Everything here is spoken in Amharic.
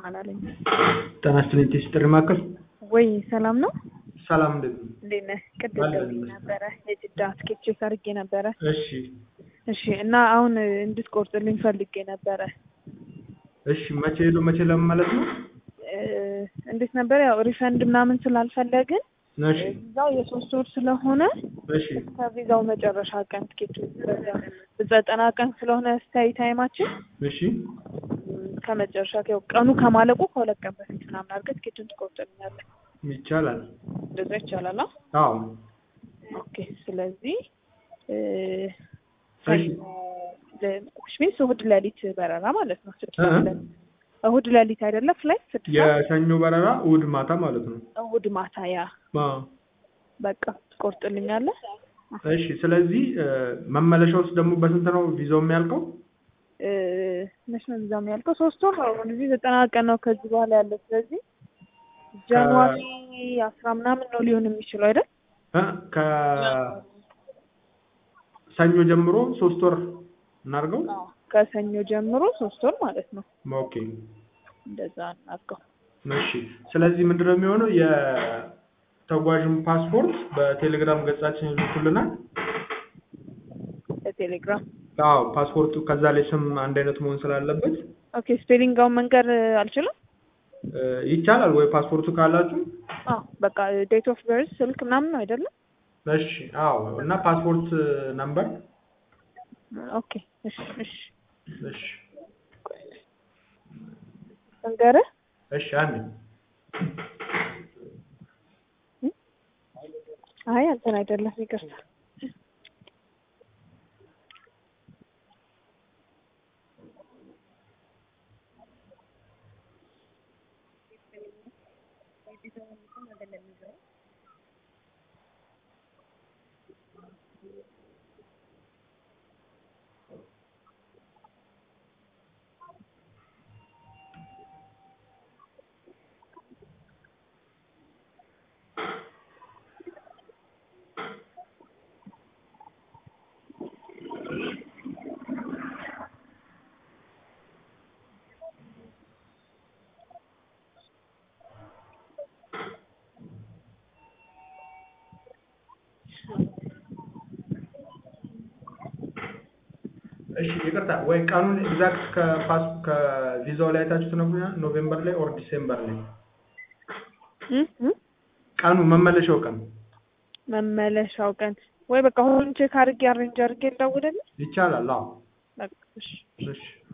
አላለኝ ተናስተን ጥሪማከል ወይ ሰላም ነው ሰላም እንደነ ቅድም ነበረ የጅዳ ስኬች ሰርጌ ነበረ እሺ እና አሁን እንድትቆርጥልኝ ፈልጌ ነበረ እሺ መቼ ለማለት ነው እንዴት ነበር ያው ሪፈንድ ምናምን ስላልፈለግን እሺ ዛው የሶስት ወር ስለሆነ እሺ ከቪዛው መጨረሻ ቀን ትኬቱ በዘጠና ቀን ስለሆነ ስታይ ታይማችን እሺ ከመጨረሻ ቀኑ ከማለቁ ከሁለት ቀን በፊት ምናምን አድርገህ ትኬቱን ትቆርጥልኛለህ ይቻላል እንደዛ ይቻላል አዎ ኦኬ ስለዚህ ለኩሽሚን እሑድ ሌሊት በረራ ማለት ነው እሑድ ሌሊት አይደለ ፍላይት 6 የሰኞ በረራ እሑድ ማታ ማለት ነው እሑድ ማታ ያ በቃ ትቆርጥልኛለህ እሺ ስለዚህ መመለሻውስ ደግሞ በስንት ነው ቪዛው የሚያልቀው መቼ ነው ቪዛው የሚያልቀው 3 ወር ነው እንግዲህ 90 ቀን ነው ከዚህ በኋላ ያለው ስለዚህ ጃንዋሪ 10 ምናምን ነው ሊሆን የሚችለው አይደል ሰኞ ጀምሮ 3 ወር እናርገው ከሰኞ ጀምሮ 3 ወር ማለት ነው ኦኬ እንደዛ እናርገው እሺ ስለዚህ ምንድነው የሚሆነው የተጓዥም ፓስፖርት በቴሌግራም ገጻችን ይልኩልናል በቴሌግራም አዎ ፓስፖርቱ ከዛ ላይ ስም አንድ አይነት መሆን ስላለበት ኦኬ ስፔሊንጋውን መንገር አልችልም ይቻላል ወይ ፓስፖርቱ ካላችሁ በቃ ዴት ኦፍ በርዝ ስልክ ምናምን ነው አይደል እሺ አዎ እና ፓስፖርት ነምበር ኦኬ እሺ እንገረ እሺ አንዴ አይ አንተን አይደለም ይቅርታ እሺ ይቅርታ ወይ ቀኑን ኤግዛክት ከቪዛው ላይ ታችሁ ተነግሩኛ ኖቬምበር ላይ ኦር ዲሴምበር ላይ ቀኑ መመለሻው ቀን ወይ በቃ ሁሉን ቼክ አድርጌ አሬንጅ አድርጌ ልደውልልህ ይቻላል አዎ በቃ እሺ